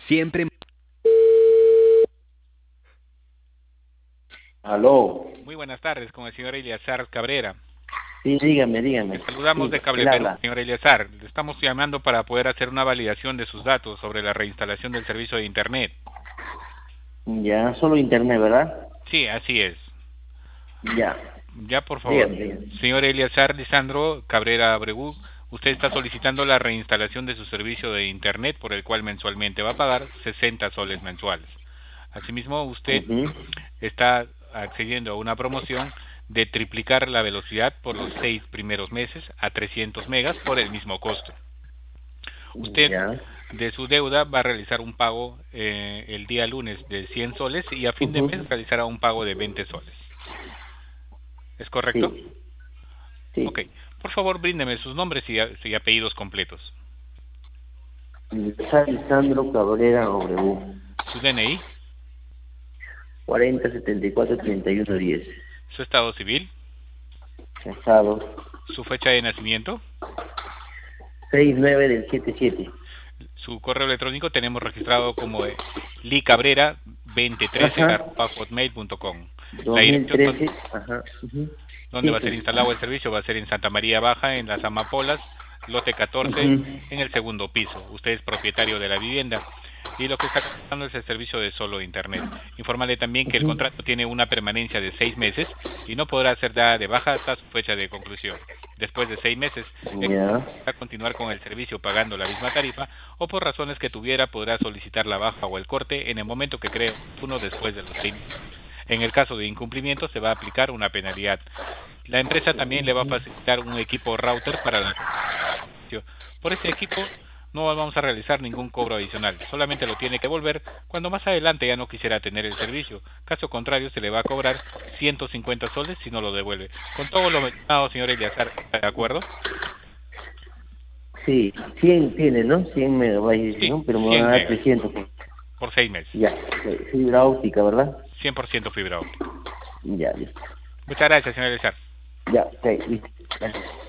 Siempre. Aló. Muy buenas tardes, con el señor Eleazar Cabrera. Sí, dígame. Le saludamos Sí, de Cable él Perú, habla. señor Eleazar. Le estamos llamando para poder hacer una validación de sus datos sobre la reinstalación del servicio de Internet. Ya, solo internet, ¿verdad? Sí, así es. Ya, Ya, por favor. dígame. Señor Eleazar Lisandro Cabrera Abregu, usted está solicitando la reinstalación de su servicio de Internet, por el cual mensualmente va a pagar 60 soles mensuales. Asimismo, usted Ujú. está accediendo a una promoción de triplicar la velocidad por los 6 primeros meses a 300 megas por el mismo costo. Usted Ya. de su deuda va a realizar un pago el día lunes de 100 soles y a fin de Ujú. mes realizará un pago de 20 soles. ¿Es correcto? Sí, Ok. sí. Por favor, bríndeme sus nombres y apellidos completos. Lisandro Cabrera Obregú. Su DNI, 4074-3110. su estado civil, Casado. su fecha de nacimiento, 69 del 77. su correo electrónico tenemos registrado como licabrera2013 Ajá. @hotmail.com. La dirección 2013. Ajá. Ujú. donde Sí, va a ser pues. instalado el servicio va a ser en Santa María Baja, en las Amapolas, lote 14, Ujú. en el segundo piso. Usted es propietario de la vivienda y lo que está contratando es el servicio de solo Internet. Informarle también que el Ujú. contrato tiene una permanencia de 6 meses y no podrá ser dada de baja hasta su fecha de conclusión. Después de 6 meses, Ya. a continuar con el servicio pagando la misma tarifa o por razones que tuviera podrá solicitar la baja o el corte en el momento que cree uno después de los 6 meses. En el caso de incumplimiento se va a aplicar una penalidad. La empresa también le va a facilitar un equipo router para la servicio. Por ese equipo no vamos a realizar ningún cobro adicional, solamente lo tiene que volver cuando más adelante ya no quisiera tener el servicio. Caso contrario, se le va a cobrar 150 soles si no lo devuelve. Con todo lo mencionado, señor Eleazar, ¿está de acuerdo? Sí, 100 tiene, ¿no? 100 megabytes, Sí, ¿no? Pero me van 100 a dar megas 300. por 6 meses. Ya. Fibra óptica, ¿verdad? 100% fibra óptica. Ya, listo. Muchas gracias, señor Eleazar. Ya, ok, listo. Gracias.